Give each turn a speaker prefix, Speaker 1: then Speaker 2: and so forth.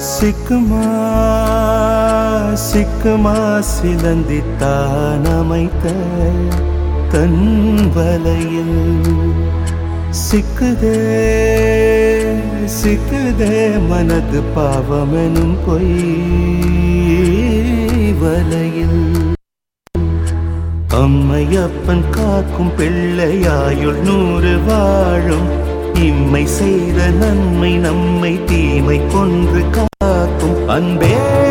Speaker 1: சிக்குமா சிக்குமா சிலந்தித்தான் அமைத்த தன் வலையில் சிக்குதே சிக்குதே மனது பாவமெனும் பொய் வலையில். அம்மையப்பன் காக்கும் பிள்ளையாயுள் 100 வாழும். இம்மை செய்த நன்மை நம்மை தீமை கொன்று காக்கும். அன்பே